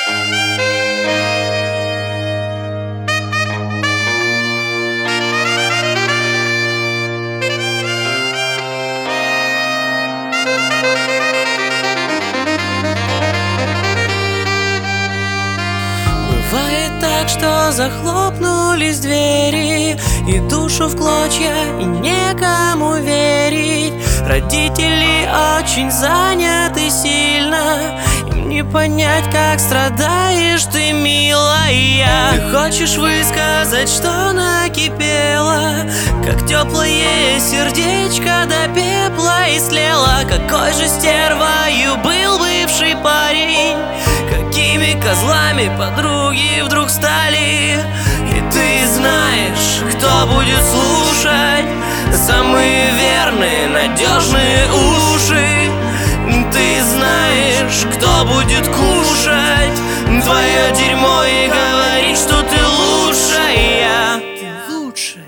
Бывает так, что захлопнулись двери, и душу в клочья, и некому верить. Родители очень заняты сильно, им не понять, как страдаешь ты, милая. Ты хочешь высказать, что накипело, как теплое сердечко до пепла истлело. Какой же стервою был бывший парень, какими козлами подруги вдруг стали. И ты знаешь, кто будет слушать самые верные, надежные уши. Ты знаешь, кто будет кушать твое дерьмо и говорить, что ты лучшая. Ты лучшая.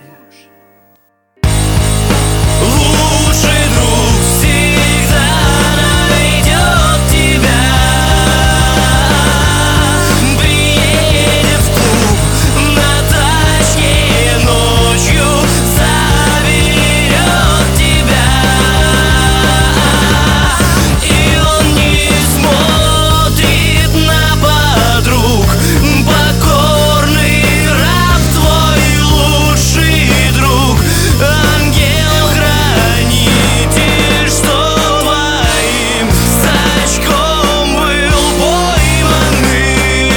Лучший друг всегда найдет тебя, приедет в клуб на тачке ночью, заберет тебя. И он не смотрит на подруг, покорный раб, твой лучший друг, ангел-хранитель, что твоим сачком был пойманный.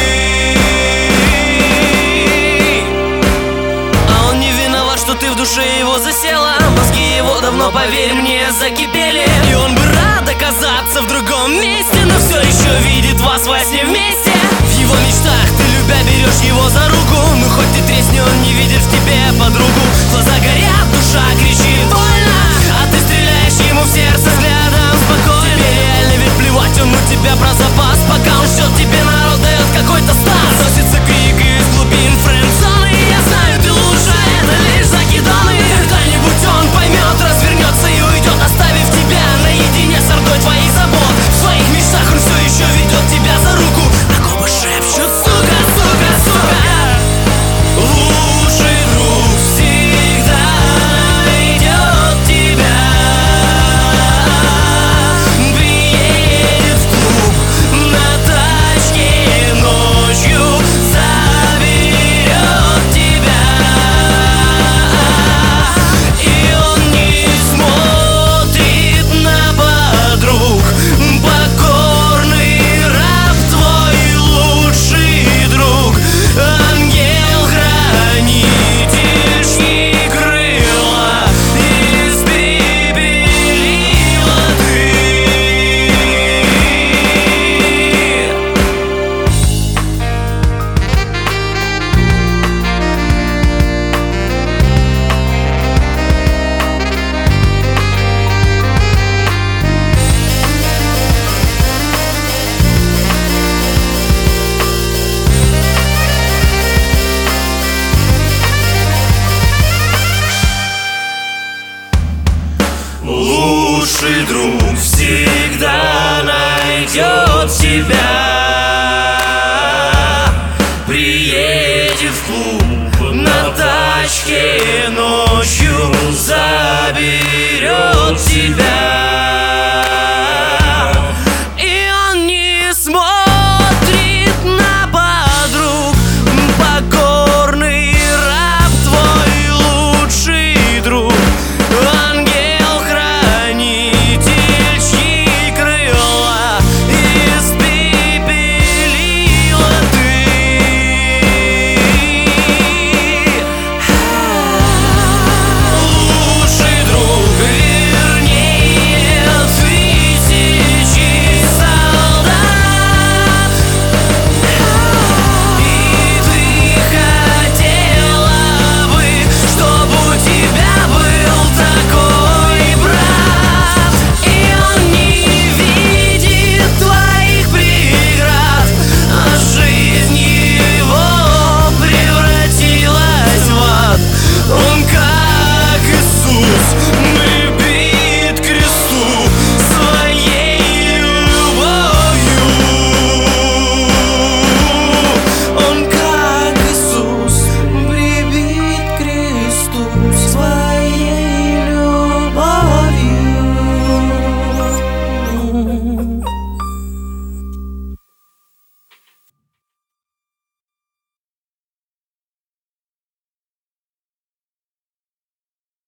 А он не виноват, что ты в душе его засела. Мозги его давно, поверь мне, закипели. И он бы рад оказаться в другом месте, но все еще видит вас во сне вместе. В его мечтах ты, любя, берешь его за руку, но хоть ты тресни, он не видит в тебе подругу. Глаза горят, душа кричит больно, а ты стреляешь ему в сердце взглядом спокойно. Тебе реально ведь плевать, он у тебя про запас, пока он ждет, тебе народ дает какой-то стас. Носится крик из глубин френдзоны, и я знаю, ты лучшая, это лишь закидоны. Когда-нибудь он поймет, развернется и уйдет, оставив тебя наедине с ордой твоих забот. В своих мечтах он все еще ведет тебя за руку, а губы шепчут: сука, сука, сука. Лучший друг всегда найдет тебя, приедет в клуб на тачке ночью, заберет тебя. И он не смотрит на подруг, покорный раб, твой лучший друг, ангел-хранитель, чьи крыла испепелила ты. Лучший друг всегда найдет тебя, приедет в клуб на тачке ночью, заберет